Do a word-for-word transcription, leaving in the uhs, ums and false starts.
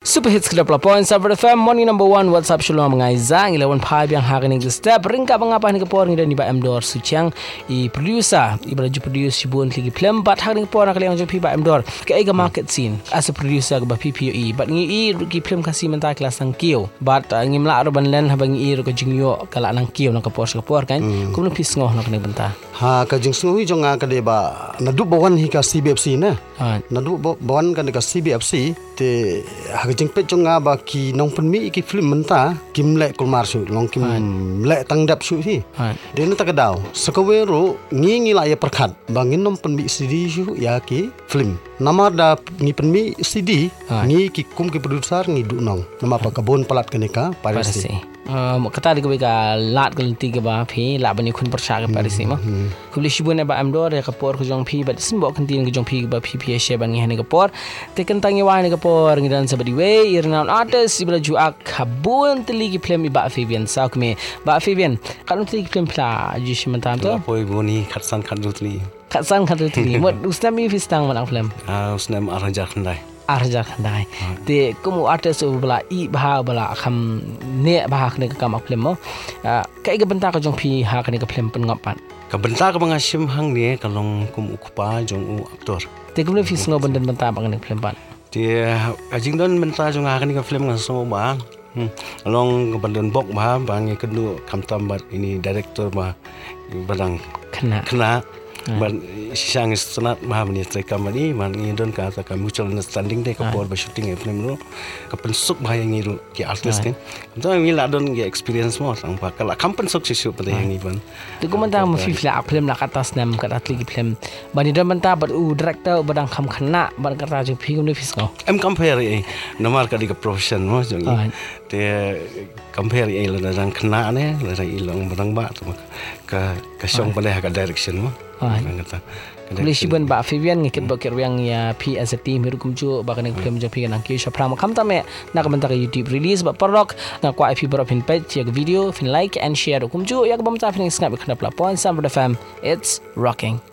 Super hits kedap laporan Sabar F M morning number one WhatsApp Shalom mengaizang ilawan pai yang hari ni step ringka mengapa ni kepor ni dan di ba M Dor Suciang i producer i baju produce bun lagi film bat hari ni kepor nak yang jopi ba M Dor ke ega market scene as a producer ke ba P P O E bat ngi i ki film kasih mentah kelas sang kio bat ngi mla ro ban len ha bang i ro ko jingyo kala nang kio nak kepor kepor kan kum lu pis ngoh nak ni bentah ha ka jing snoi jonga ka de ba nadu bawan hi ka C B F C na nadu bawan ka de ka C B F C te ha jing pet jonga ba ki nong penmi ki film menta kim le kulmar su long kim le tang dap su hi de na ta ka daw sakawero ngi ngi la ya perkhat bangin nong penmi C D su ya ki film nama da ngi penmi C D ngi ki kum ki producer ngi du nong nama pa kabon palat kenika parisi Uh, kata di kebika lat ke tiga bah pi lat bani kun persyak ke Paris ni mah. Kubli shibun ba amdor ya kapor ke jong pi bat simbok kentin ke jong pi ba pi pi she ban ngi kapor te kentangi wa ni kapor ngi dan sabadi we irnaun artist ibla ju ak habun teli ki film ba Fabian sauk me ba Fabian kan teli ki film pla ju shimantam to poi boni khatsan khandutli khatsan khandutli mod usnami fistang man film ah usnam aranja khandai arja khandai te kumu artist bala i bah bala kham ne bah ne ka kam film mo kai ga benta ka jong pi ha ka ne ka film pen ngapan ka benta ka bangasim hang ne kalong kum ukupa jong u aktor te kum le fi sngo benden benta bang ne film pan te ajing don benta jong ha ka ne ka film ngang so ba along ka benden bok ba bang ke du kam tambat ini director ba badang kena kena ban sisang senat maham ni saya kamari man ngidon ka ta mutual understanding de ka por ba shooting e film ro ka pensuk bahaya ngiru ki artist kan so ngi la don ge experience mo sang pa kala kam pensuk si shoot pada yang iban tu ko mantang mo fi fla film la atas nam ka atli ki film bani don manta ber u director badang kham khana ban kata ju fi kum ni fis ko em compare e nomar ka di ka profession mo jong te compare e la dang khana ne la dai ilong badang ba tu ka ka song pada ka direction mo Boleh sibuan ba Fabian ngikit bakir yang ya P as a team hiru kumju ba kan film jopi kan ki shapra makam tame nak bentar YouTube release ba parok nak ko I P bro pin page ya video fin like and share kumju ya ba mata fin snap kan pelapon Sabar F M it's rocking.